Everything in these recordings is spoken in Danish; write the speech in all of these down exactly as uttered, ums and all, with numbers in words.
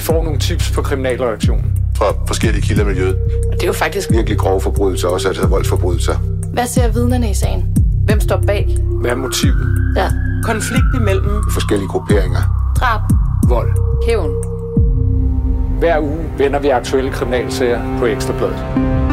får nogle tips på kriminalreaktionen fra forskellige kilder i miljøet. Og det er jo faktisk virkelig grove forbrydelser, også altså voldsforbrydelser. Hvad ser vidnerne i sagen? Hvem står bag? Hvad er motivet? Ja. Konflikt imellem forskellige grupperinger. Drab. Vold. Hævn. Hver uge vender vi aktuelle kriminalsager på Ekstra Bladet.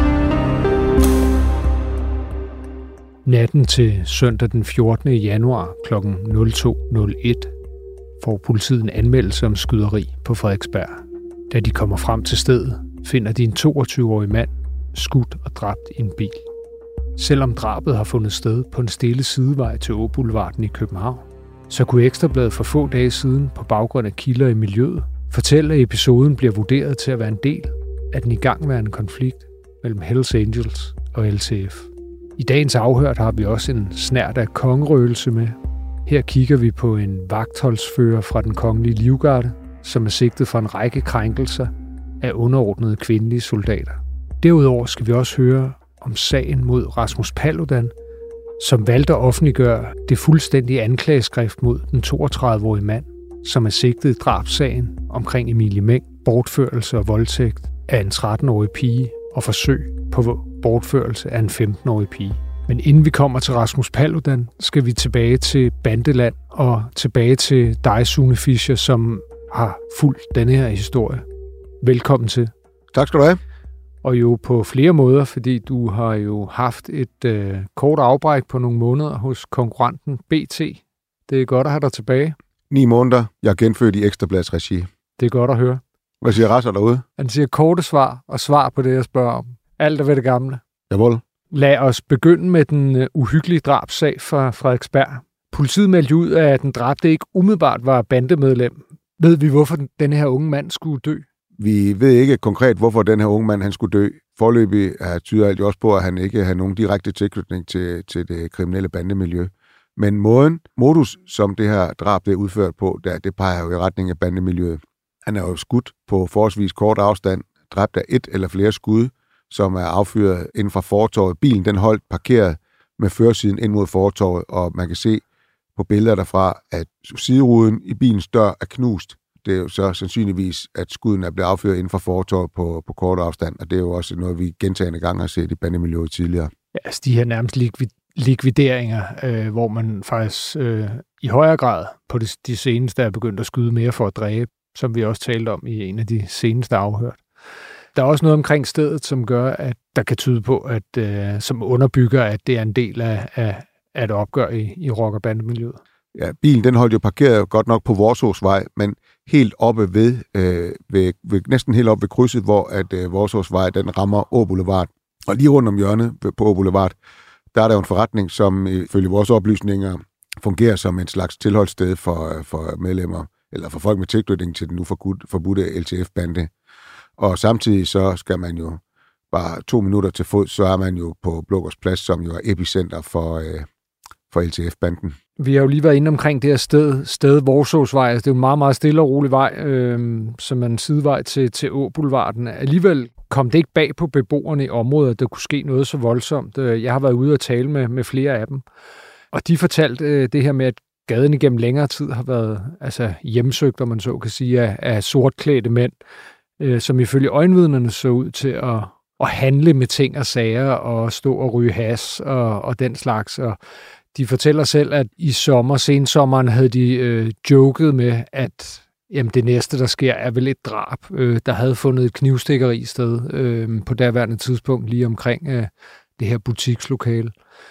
Natten til søndag den fjortende januar kl. nul to nul et får politiet en anmeldelse om skyderi på Frederiksberg. Da de kommer frem til stedet, finder de en toogtyve-årig mand skudt og dræbt i en bil. Selvom drabet har fundet sted på en stille sidevej til Åboulevarden i København, så kunne Ekstra Bladet for få dage siden på baggrund af kilder i miljøet fortælle, at episoden bliver vurderet til at være en del af den igangværende konflikt mellem Hells Angels og L T F. I dagens afhørt har vi også en snert af kongerøgelse med. Her kigger vi på en vagtholdsfører fra den kongelige livgarde, som er sigtet for en række krænkelser af underordnede kvindelige soldater. Derudover skal vi også høre om sagen mod Rasmus Paludan, som valgte at offentliggøre det fuldstændige anklageskrift mod den toogtredive-årige mand, som er sigtet i drabssagen omkring Emilie Meng, bortførelse og voldtægt af en tretten-årig pige og forsøg på bortførelse af en femten-årig pige. Men inden vi kommer til Rasmus Paludan, skal vi tilbage til Bandeland og tilbage til dig, Sune Fischer, som har fulgt denne her historie. Velkommen til. Tak skal du have. Og jo på flere måder, fordi du har jo haft et øh, kort afbræk på nogle måneder hos konkurrenten B T. Det er godt at have dig tilbage. Ni måneder. Jeg er genfødt i Ekstra Bladets regi. Det er godt at høre. Hvad siger Rasser derude? Han siger korte svar og svar på det, jeg spørger om. Alt er ved det gamle. Jawohl. Lad os begynde med den uhyggelige drabsag fra Frederiksberg. Politiet meldte ud, at den dræbte ikke umiddelbart var bandemedlem. Ved vi, hvorfor denne her unge mand skulle dø? Vi ved ikke konkret, hvorfor den her unge mand han skulle dø. Foreløbig tyder alt jo også på, at han ikke har nogen direkte tilknytning til, til det kriminelle bandemiljø. Men måden, modus, som det her drab er udført på, der, det peger jo i retning af bandemiljøet. Han er jo skudt på forholdsvis kort afstand, dræbt af et eller flere skud, som er affyret inden fra fortovet. Bilen den holdt parkeret med førersiden ind mod fortovet, og man kan se på billeder derfra, at sideruden i bilens dør er knust. Det er jo så sandsynligvis, at skuden er blevet affyret inden for fortovet på, på kort afstand, og det er jo også noget, vi gentagne gange har set i bandemiljøet tidligere. Ja, altså de her nærmest likvid- likvideringer, øh, hvor man faktisk øh, i højere grad på de, de seneste er begyndt at skyde mere for at dræbe, som vi også talte om i en af de seneste afhørt. Der er også noget omkring stedet, som gør, at der kan tyde på, at øh, som underbygger, at det er en del af, af, af et opgør i, i rock- og bandemiljøet. Ja, bilen den holdt jo parkeret godt nok på Vorsåsvej, men helt oppe ved, øh, ved, ved, næsten helt oppe ved krydset, hvor at øh, Vorsåsvej den rammer Åboulevard. Og lige rundt om hjørnet på Åboulevard, der er der jo en forretning, som ifølge vores oplysninger fungerer som en slags tilholdssted for, for medlemmer, eller for folk med tilknytning til den nu forbudte L T F-bande. Og samtidig så skal man jo bare to minutter til fod, så er man jo på Blågårds Plads, som jo er epicenter for, øh, for L T F-banden. Vi har jo lige været inde omkring det her sted, sted Vorsåsvej. Altså, det er jo en meget, meget stille og rolig vej, øh, som er en sidevej til, til Åboulevarden. Alligevel kom det ikke bag på beboerne i området, at der kunne ske noget så voldsomt. Jeg har været ude og tale med, med flere af dem, og de fortalte øh, det her med, at gaden igennem længere tid har været altså, hjemsøgt, om man så kan sige, af, af sortklædte mænd, øh, som ifølge øjenvidnerne så ud til at, at handle med ting og sager og stå og ryge has og, og den slags. Og de fortæller selv, at i sommer, sensommeren, havde de øh, joket med, at jamen, det næste, der sker, er vel et drab. Øh, der havde fundet et knivstikkeri sted øh, på daværende tidspunkt lige omkring øh, det her butikslokale.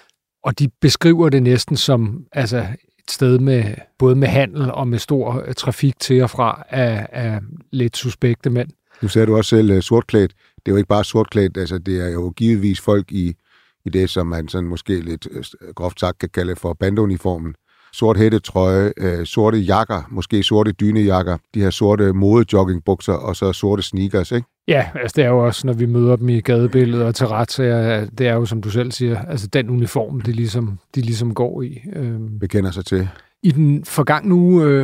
Og de beskriver det næsten som altså, et sted med både med handel og med stor øh, trafik til og fra af, af lidt suspekte mænd. Nu sagde du også selv uh, sortklædt. Det er jo ikke bare sortklædt, altså det er jo givetvis folk i i det, som man sådan måske lidt groft sagt kan kalde for bandeuniformen. Sort hættetrøje, øh, sorte jakker, måske sorte dynejakker, de her sorte modejoggingbukser og så sorte sneakers, ikke? Ja, altså det er jo også, når vi møder dem i gadebilledet og til retssager, det er jo, som du selv siger, altså den uniform, de ligesom, de ligesom går i. Øh. Bekender sig til. I den forgangne uge øh,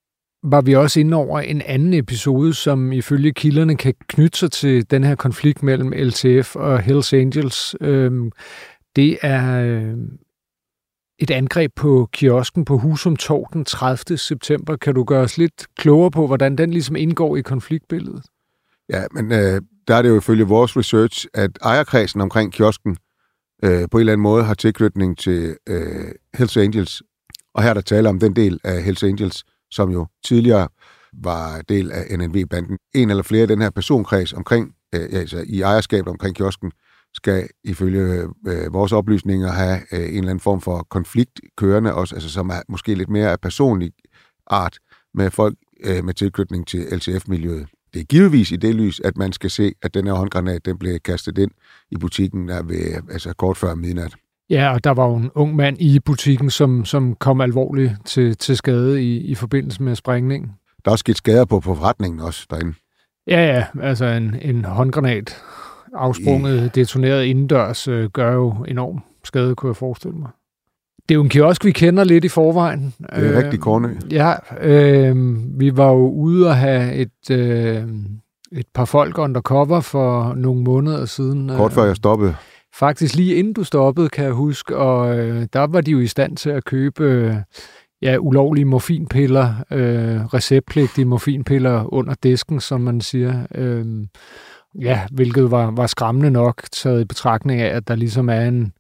var vi også inde over en anden episode, som ifølge kilderne kan knytte sig til den her konflikt mellem L T F og Hells Angels. Øh, det er øh, et angreb på kiosken på Husum Torv den tredivte september. Kan du gøre os lidt klogere på, hvordan den ligesom indgår i konfliktbilledet? Ja, men øh, der er det jo ifølge vores research, at ejerkredsen omkring kiosken øh, på en eller anden måde har tilknytning til øh, Hells Angels. Og her er der tale om den del af Hells Angels, som jo tidligere var del af N N V-banden. En eller flere af den her personkreds omkring, øh, altså i ejerskabet omkring kiosken, skal ifølge øh, vores oplysninger have øh, en eller anden form for konflikt kørende, også, altså, som er måske lidt mere af personlig art med folk øh, med tilknytning til L T F-miljøet. Det er givetvis i det lys, at man skal se, at den her håndgranat den blev kastet ind i butikken der ved, altså kort før midnat. Ja, og der var jo en ung mand i butikken, som, som kom alvorligt til, til skade i, i forbindelse med sprængningen. Der er også sket skader på, på forretningen også derinde. Ja, ja, altså en, en håndgranat afsprunget, I... detoneret indendørs, øh, gør jo enorm skade, kunne jeg forestille mig. Det er jo en kiosk, vi kender lidt i forvejen. Det er øh, rigtig Kornø. Ja, øh, vi var jo ude at have et, øh, et par folk undercover for nogle måneder siden. Kort før jeg stoppede. Faktisk lige inden du stoppede, kan jeg huske, og øh, der var de jo i stand til at købe øh, ja, ulovlige morfinpiller, øh, receptpligtige morfinpiller under disken, som man siger. Øh, ja, hvilket var, var skræmmende nok, taget i betragtning af, at der ligesom er en,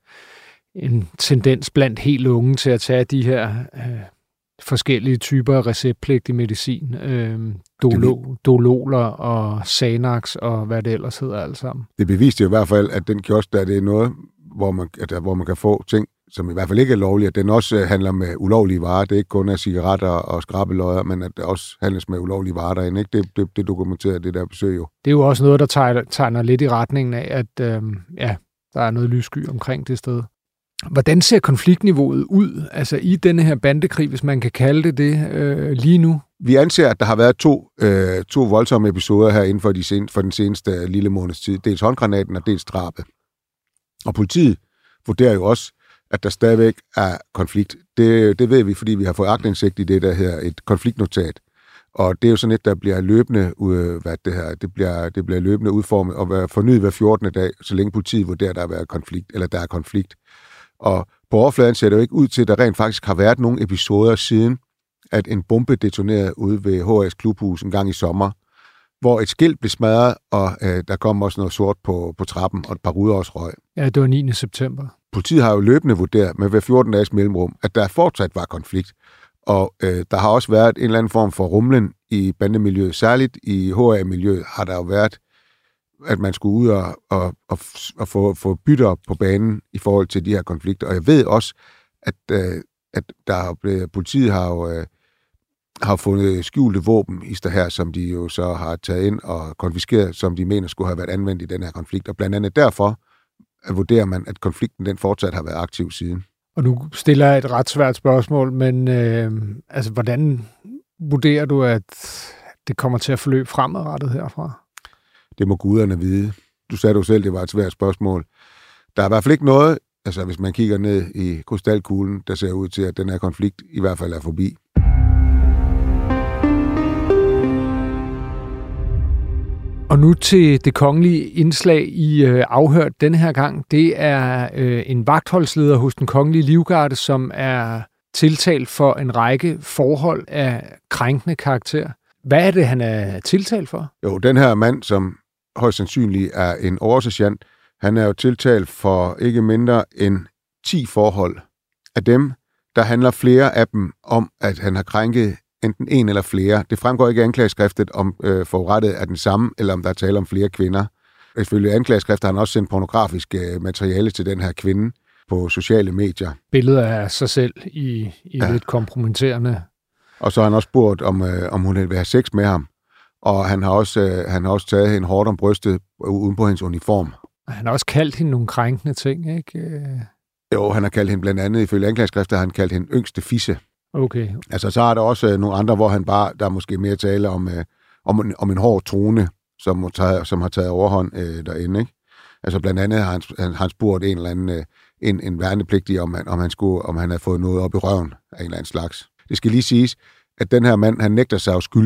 en tendens blandt helt unge til at tage de her øh, forskellige typer af receptpligtig medicin. Øh, Dolo, Dololer og Xanax og hvad det ellers hedder alt sammen. Det beviste jo i hvert fald, at den kiosk, der det er noget, hvor man, at, hvor man kan få ting, som i hvert fald ikke er lovlige, at den også handler med ulovlige varer. Det er ikke kun af cigaretter og skrabelodder, men at det også handles med ulovlige varer derinde. Ikke? Det, det, det dokumenterer det der besøg jo. Det er jo også noget, der tegner, tegner lidt i retningen af, at øh, ja, der er noget lyssky omkring det sted. Hvordan ser konfliktniveauet ud, altså i denne her bandekrig, hvis man kan kalde det det, øh, lige nu? Vi anser, at der har været to, øh, to voldsomme episoder her inden for, de sen, for den seneste lille måneds tid. Dels håndgranaten og dels drabet. Og politiet vurderer jo også, at der stadigvæk er konflikt. Det, det ved vi, fordi vi har fået aktindsigt i det, der her et konfliktnotat. Og det er jo sådan et, der bliver løbende, øh, hvad det her, det bliver, det bliver løbende udformet og være fornyet hver fjortende dag, så længe politiet vurderer, at der er konflikt, eller der er konflikt. Og på overfladen ser det jo ikke ud til, at der rent faktisk har været nogle episoder siden, at en bombe detonerede ude ved H S Klubhus en gang i sommer, hvor et skilt blev smadret, og øh, der kom også noget sort på, på trappen, og et par ruder også røg. Ja, det var niende september. Politiet har jo løbende vurderet med hver fjorten dages mellemrum, at der fortsat var konflikt. Og øh, der har også været en eller anden form for rumlen i bandemiljøet. Særligt i H A-miljøet har der jo været, at man skulle ud og, og, og, og få, få bytter på banen i forhold til de her konflikter. Og jeg ved også, at, øh, at der blevet, politiet har jo øh, har fundet skjulte våben i det her, som de jo så har taget ind og konfiskeret, som de mener skulle have været anvendt i den her konflikt. Og blandt andet derfor vurderer man, at konflikten den fortsat har været aktiv siden. Og nu stiller jeg et ret svært spørgsmål, men øh, altså, hvordan vurderer du, at det kommer til at forløbe fremadrettet herfra? Det må guderne vide. Du sagde jo selv, det var et svært spørgsmål. Der er i hvert fald ikke noget, altså hvis man kigger ned i krystalkuglen, der ser ud til, at den her konflikt i hvert fald er forbi. Og nu til det kongelige indslag i øh, Afhørt denne her gang. Det er øh, en vagtholdsleder hos den kongelige livgarde, som er tiltalt for en række forhold af krænkende karakter. Hvad er det, han er tiltalt for? Jo, den her mand, som højst sandsynligt er en oversergeant, han er jo tiltalt for ikke mindre end ti forhold. Af dem, der handler flere af dem om, at han har krænket enten en eller flere. Det fremgår ikke af anklageskriftet, om øh, forurettet er den samme, eller om der er tale om flere kvinder. Ifølge anklageskriftet har han også sendt pornografisk øh, materiale til den her kvinde på sociale medier. Billeder af sig selv i, i ja. lidt kompromitterende. Og så har han også spurgt, om, øh, om hun vil have sex med ham. Og han har også, øh, han har også taget hende hårdt om brystet uden på hendes uniform. Han har også kaldt hende nogle krænkende ting, ikke? Jo, han har kaldt hende blandt andet, ifølge anklageskriftet, har han kaldt hende yngste fisse. Okay. Altså, så er der også øh, nogle andre, hvor han bare, der er måske mere tale om, øh, om, en, om en hård tone, som, taget, som har taget overhånd øh, derinde, ikke? Altså, blandt andet har han, han, han spurgt en eller anden, øh, en, en værnepligtig, om han, om, han skulle, om han havde fået noget op i røven af en eller anden slags. Det skal lige siges, at den her mand, han nægter sig jo skyldig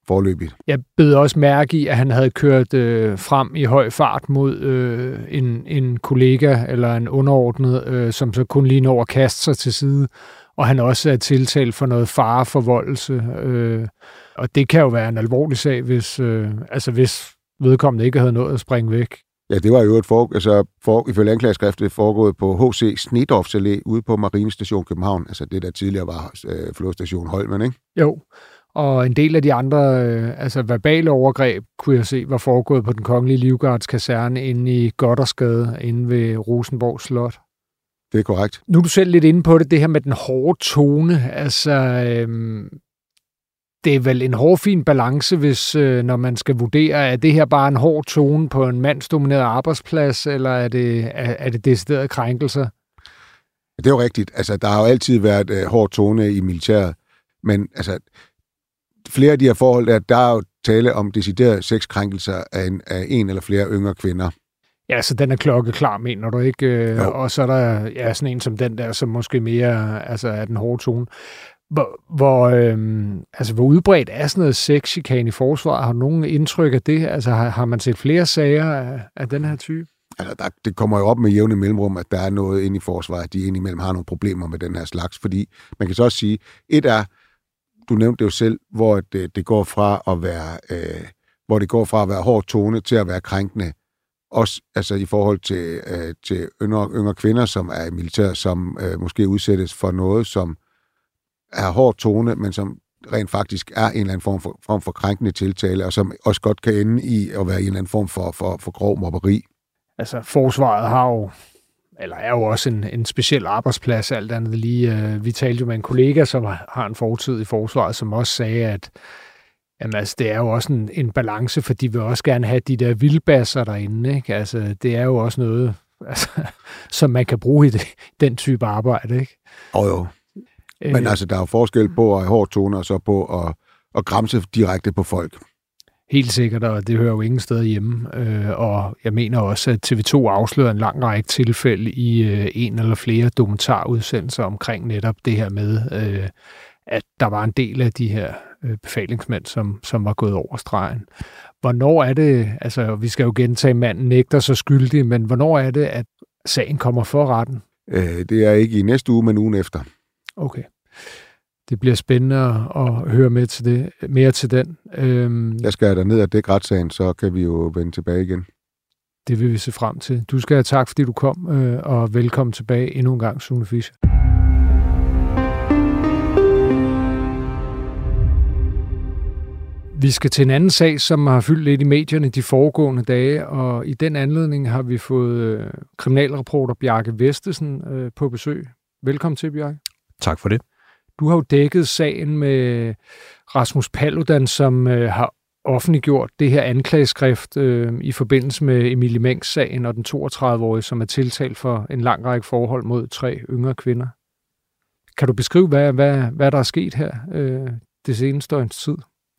forløbigt. Jeg bed også mærke i, at han havde kørt øh, frem i høj fart mod øh, en, en kollega eller en underordnet, øh, som så kun lige når at kaste sig til side, og han også er tiltalt for noget fareforvoldelse. Øh, og det kan jo være en alvorlig sag, hvis, øh, altså hvis vedkommende ikke havde nået at springe væk. Ja, det var jo et for, altså for, ifølge anklageskriftet foregået på H C Snedorfs Allé ude på Marinestation København, altså det der tidligere var øh, flådestation Holmen, ikke? Jo, og en del af de andre øh, altså verbale overgreb, kunne jeg se, var foregået på den Kongelige Livgards kaserne inde i Goddersgade, inde ved Rosenborg Slot. Det er korrekt. Nu er du selv lidt inde på det, det her med den hårde tone. Altså, øhm, det er vel en hård, fin balance, hvis øh, når man skal vurdere, er det her bare en hård tone på en mandsdomineret arbejdsplads, eller er det, er, er det deciderede krænkelser? Det er jo rigtigt. Altså, der har jo altid været øh, hård tone i militæret, men altså, flere af de her forhold, der, der er jo tale om deciderede sexkrænkelser af en, af en eller flere yngre kvinder. Ja, så den er klokkeklar, mener du ikke? Jo. Og så er der ja, sådan en som den der, som måske mere altså, er den hårde tone. Hvor, hvor, øhm, altså, hvor udbredt er sådan noget sexchikane i forsvaret? Har du nogen indtryk af det? Altså, har, har man set flere sager af, af den her type? Altså, der, det kommer jo op med jævne mellemrum, at der er noget inde i forsvaret, de indimellem har nogle problemer med den her slags. Fordi man kan så også sige, et er, du nævnte det jo selv, hvor det, det går fra at være, øh, hvor det går fra at være hård tone til at være krænkende. Også altså i forhold til, øh, til yngre, yngre kvinder, som er i militær, som øh, måske udsættes for noget, som er hård tone, men som rent faktisk er en eller anden form for, form for krænkende tiltale, og som også godt kan ende i at være en eller anden form for, for, for grov mobberi. Altså, forsvaret har jo, eller er jo også en, en speciel arbejdsplads, alt andet lige. Vi talte jo med en kollega, som har en fortid i forsvaret, som også sagde, at jamen, altså, det er jo også en, en balance, for de vil også gerne have de der vildbasser derinde, ikke? Altså, det er jo også noget, altså, som man kan bruge i det, den type arbejde, ikke? Og jo. Men øh, altså, der er jo forskel på at have hård tone, og så på at, at gramse direkte på folk. Helt sikkert, og det hører jo ingen steder hjemme. Øh, og jeg mener også, at T V to afslører en lang række tilfælde i øh, en eller flere dokumentarudsendelser omkring netop det her med, øh, at der var en del af de her øh, befalingsmænd, som, som var gået over stregen. Hvornår er det, altså vi skal jo gentage, manden nægter sig skyldig, men hvornår er det, at sagen kommer for retten? Øh, det er ikke i næste uge, men ugen efter. Okay. Det bliver spændende at høre med til det, mere til den. Øhm, jeg skal der ned og dække retssagen, så kan vi jo vende tilbage igen. Det vil vi se frem til. Du skal have tak, fordi du kom, øh, og velkommen tilbage endnu en gang, Sune Fischer. Vi skal til en anden sag, som har fyldt lidt i medierne de foregående dage, og i den anledning har vi fået øh, kriminalreporter Bjarke Vestesen øh, på besøg. Velkommen til, Bjarke. Tak for det. Du har jo dækket sagen med Rasmus Paludan, som øh, har offentliggjort det her anklageskrift øh, i forbindelse med Emilie Mengs-sagen og den toogtredive-årige, som er tiltalt for en lang række forhold mod tre yngre kvinder. Kan du beskrive, hvad, hvad, hvad der er sket her øh, det seneste års tid?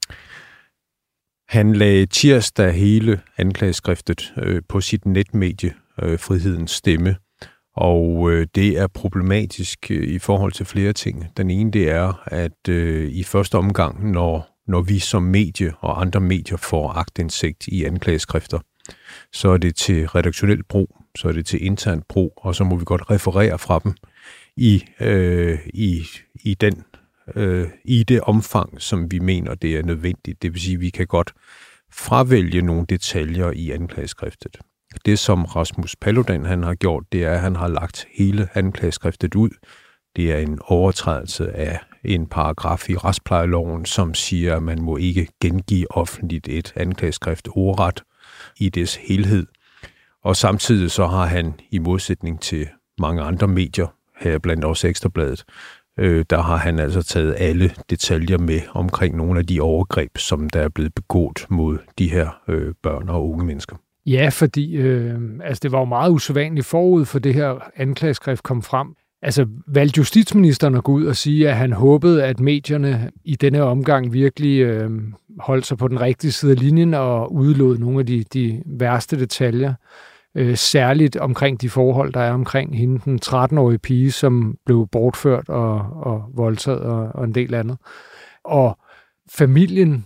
Han lagde tirsdag hele anklageskriftet øh, på sit netmedie, øh, Frihedens Stemme. Og øh, det er problematisk øh, i forhold til flere ting. Den ene, det er, at øh, i første omgang, når, når vi som medie og andre medier får aktindsigt i anklageskrifter, så er det til redaktionel brug, så er det til intern brug, og så må vi godt referere fra dem i, øh, i, i, den, øh, i det omfang, som vi mener, det er nødvendigt. Det vil sige, at vi kan godt fravælge nogle detaljer i anklageskriftet. Det, som Rasmus Paludan han har gjort, det er, at han har lagt hele anklageskriftet ud. Det er en overtrædelse af en paragraf i retsplejeloven, som siger, at man må ikke gengive offentligt et anklageskrift ordret i dets helhed. Og samtidig så har han, i modsætning til mange andre medier, her blandt også Ekstrabladet, øh, der har han altså taget alle detaljer med omkring nogle af de overgreb, som der er blevet begået mod de her øh, børn og unge mennesker. Ja, fordi øh, altså det var jo meget usædvanligt forud for det her anklageskrift kom frem. Altså valgte justitsministeren at gå ud og sige, at han håbede, at medierne i denne omgang virkelig øh, holdt sig på den rigtige side af linjen og udelod nogle af de, de værste detaljer. Øh, særligt omkring de forhold, der er omkring hende, den tretten-årige pige, som blev bortført og, og voldtaget og, og en del andet. Og familien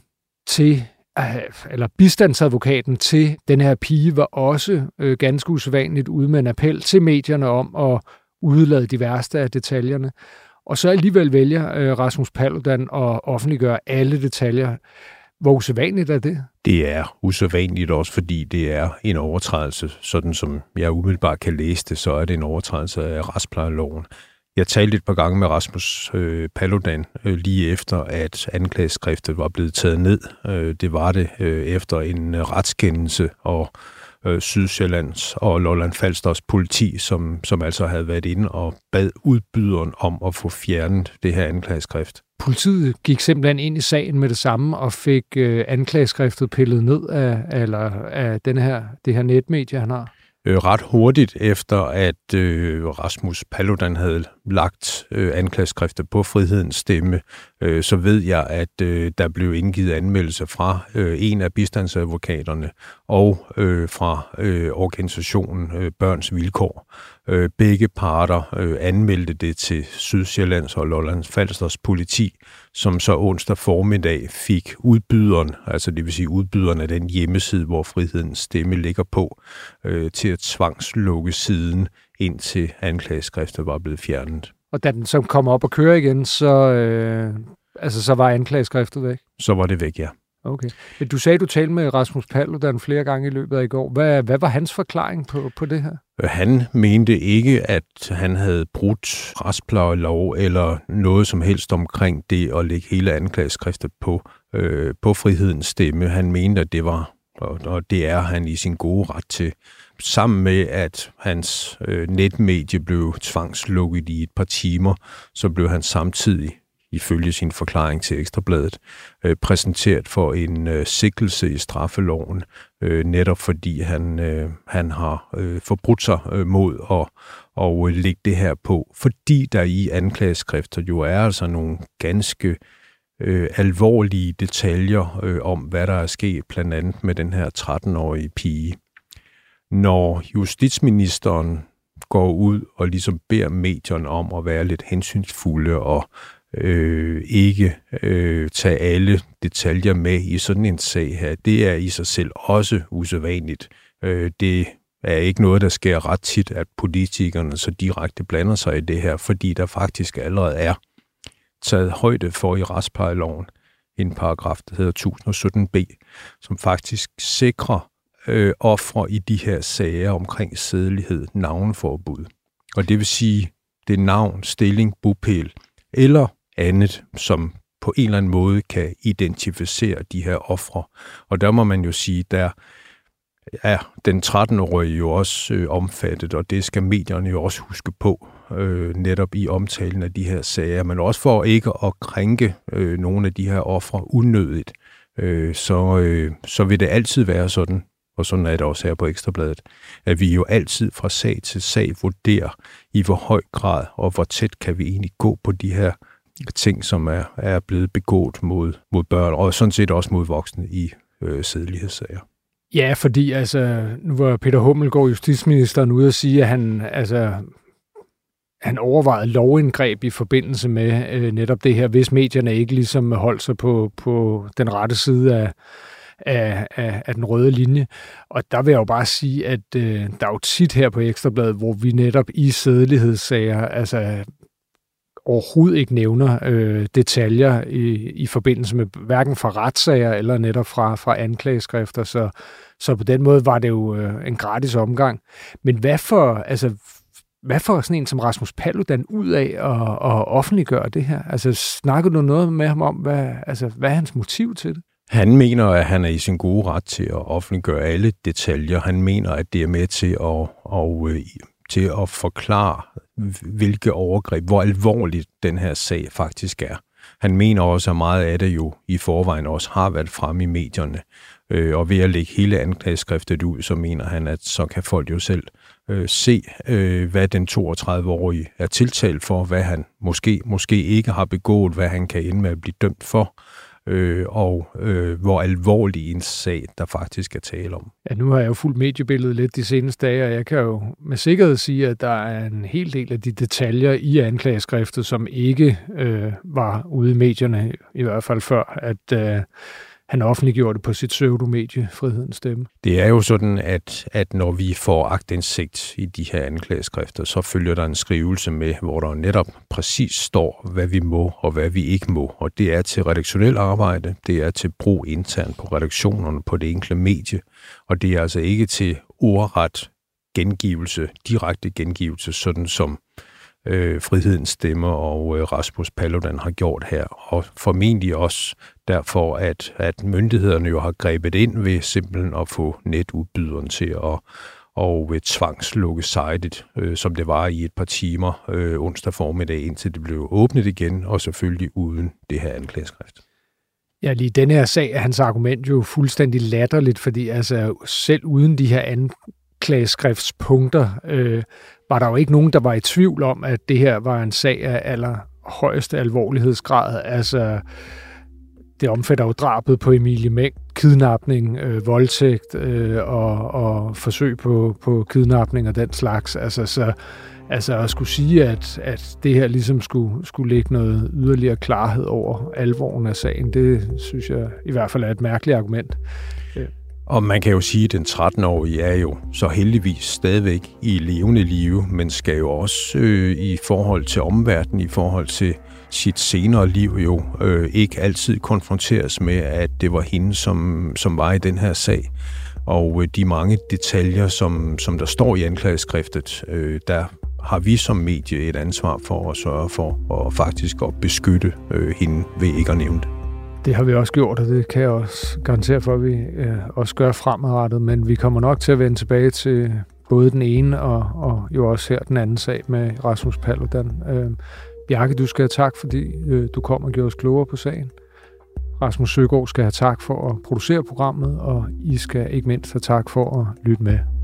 til, eller bistandsadvokaten til den her pige var også øh, ganske usædvanligt ude med en appel til medierne om at udelade de værste af detaljerne. Og så alligevel vælger øh, Rasmus Paludan at offentliggøre alle detaljer. Hvor usædvanligt er det? Det er usædvanligt også, fordi det er en overtrædelse. Sådan som jeg umiddelbart kan læse det, så er det en overtrædelse af retsplejeloven. Jeg talte et par gange med Rasmus øh, Paludan øh, lige efter, at anklageskriftet var blevet taget ned. Øh, det var det øh, efter en øh, retskendelse og øh, Sydsjællands og Lolland Falsters politi, som, som altså havde været inde og bad udbyderen om at få fjernet det her anklageskrift. Politiet gik simpelthen ind i sagen med det samme og fik øh, anklageskriftet pillet ned af, eller, af den her, det her netmedie, han har. Øh, ret hurtigt efter, at øh, Rasmus Paludan havde lagt øh, anklageskriftet på Frihedens Stemme, øh, så ved jeg, at øh, der blev indgivet anmeldelse fra øh, en af bistandsadvokaterne og øh, fra øh, organisationen øh, Børns Vilkår. Øh, begge parter øh, anmeldte det til Sydsjællands og Lolland Falsters politi, som så onsdag formiddag fik udbyderen, altså det vil sige udbyderen af den hjemmeside, hvor Frihedens Stemme ligger på, øh, til at tvangslukke siden, indtil anklageskriftet var blevet fjernet. Og da den så kom op og køre igen, så, øh, altså, så var anklageskriftet væk? Så var det væk, ja. Okay. Du sagde, du talte med Rasmus Paludan flere gange i løbet af i går. Hvad, hvad var hans forklaring på, på det her? Han mente ikke, at han havde brudt retsplejelov eller noget som helst omkring det at lægge hele anklageskriftet på, øh, på Frihedens Stemme. Han mente, at det var, og, og det er han i sin gode ret til. Sammen med, at hans øh, netmedie blev tvangslukket i et par timer, så blev han samtidig, ifølge sin forklaring til Ekstrabladet, øh, præsenteret for en øh, sigtelse i straffeloven, øh, netop fordi han, øh, han har øh, forbrudt sig øh, mod at og lægge det her på. Fordi der i anklageskrifter jo er altså nogle ganske øh, alvorlige detaljer øh, om, hvad der er sket, blandt andet med den her tretten-årige pige. Når justitsministeren går ud og ligesom beder medierne om at være lidt hensynsfulde og øh, ikke øh, tage alle detaljer med i sådan en sag her, det er i sig selv også usædvanligt. Øh, det er ikke noget, der sker ret tit, at politikerne så direkte blander sig i det her, fordi der faktisk allerede er taget højde for i retsplejeloven en paragraf, der hedder et tusind og sytten b, som faktisk sikrer Øh, ofre i de her sager omkring sædelighed, navneforbud. Og det vil sige, det er navn, stilling, bopæl eller andet, som på en eller anden måde kan identificere de her ofre. Og der må man jo sige, der er den tretten-årige jo også øh, omfattet, og det skal medierne jo også huske på, øh, netop i omtalen af de her sager, men også for ikke at krænke øh, nogle af de her ofre unødigt, øh, så, øh, så vil det altid være sådan, og sådan er det også her på Ekstrabladet, at vi jo altid fra sag til sag vurderer, i hvor høj grad og hvor tæt kan vi egentlig gå på de her ting, som er, er blevet begået mod, mod børn, og sådan set også mod voksne i øh, sædelighedssager. Ja, fordi altså, nu var Peter Hummelgaard, justitsministeren, ude at sige, at han, altså, han overvejede lovindgreb i forbindelse med øh, netop det her, hvis medierne ikke ligesom holdt sig på, på den rette side af Af, af, af den røde linje. Og der vil jeg jo bare sige, at øh, der er jo tit her på Ekstrabladet, hvor vi netop i sædelighedssager altså overhovedet ikke nævner øh, detaljer i, i forbindelse med hverken fra retssager eller netop fra, fra anklageskrifter. Så, så på den måde var det jo øh, en gratis omgang. Men hvad for, altså, hvad får sådan en som Rasmus Paludan ud af at, at offentliggøre det her? Altså snakkede du noget med ham om, hvad, altså, hvad er hans motiv til det? Han mener, at han er i sin gode ret til at offentliggøre alle detaljer. Han mener, at det er med til at, og, til at forklare, hvilke overgreb, hvor alvorligt den her sag faktisk er. Han mener også, at meget af det jo i forvejen også har været fremme i medierne. Og ved at lægge hele anklageskriftet ud, så mener han, at så kan folk jo selv øh, se, øh, hvad den toogtredive-årige er tiltalt for, hvad han måske, måske ikke har begået, hvad han kan ende med at blive dømt for. Øh, og øh, hvor alvorlig en sag, der faktisk er tale om. Ja, nu har jeg jo fulgt mediebilledet lidt de seneste dage, og jeg kan jo med sikkerhed sige, at der er en hel del af de detaljer i anklageskriftet, som ikke øh, var ude i medierne, i hvert fald før, at, øh, han offentliggjorde det på sit pseudomedie, Frihedens Stemme. Det er jo sådan, at, at når vi får aktindsigt i de her anklageskrifter, så følger der en skrivelse med, hvor der netop præcis står, hvad vi må og hvad vi ikke må. Og det er til redaktionelt arbejde, det er til brug internt på redaktionerne på det enkelte medie, og det er altså ikke til ordret gengivelse, direkte gengivelse, sådan som øh, Frihedens Stemme og øh, Rasmus Paludan har gjort her, og formentlig også derfor, at, at myndighederne jo har grebet ind ved simpelthen at få netudbyderen til at og tvangslukke sitet, øh, som det var i et par timer øh, onsdag formiddag, indtil det blev åbnet igen, og selvfølgelig uden det her anklageskrift. Ja, lige denne her sag er hans argument jo fuldstændig latterligt, fordi altså selv uden de her anklageskriftspunkter, øh, var der jo ikke nogen, der var i tvivl om, at det her var en sag af allerhøjeste alvorlighedsgrad. Altså, det omfatter jo drabet på Emilie Meng, kidnapning, øh, voldtægt øh, og, og forsøg på, på kidnapning og den slags. Altså, så, altså at skulle sige, at, at det her ligesom skulle, skulle lægge noget yderligere klarhed over alvoren af sagen, det synes jeg i hvert fald er et mærkeligt argument. Og man kan jo sige, at den tretten-årige er jo så heldigvis stadigvæk i levende live, men skal jo også øh, i forhold til omverdenen, i forhold til sit senere liv jo øh, ikke altid konfronteres med, at det var hende, som, som var i den her sag. Og øh, de mange detaljer, som, som der står i anklageskriftet, øh, der har vi som medie et ansvar for at sørge for at faktisk at beskytte øh, hende ved ikke at nævne det. Det har vi også gjort, og det kan jeg også garantere for, at vi øh, også gør fremadrettet, men vi kommer nok til at vende tilbage til både den ene og, og jo også her den anden sag med Rasmus Paludan. Øh, Bjarke, du skal have tak, fordi øh, du kom og gjorde os klogere på sagen. Rasmus Søgaard skal have tak for at producere programmet, og I skal ikke mindst have tak for at lytte med.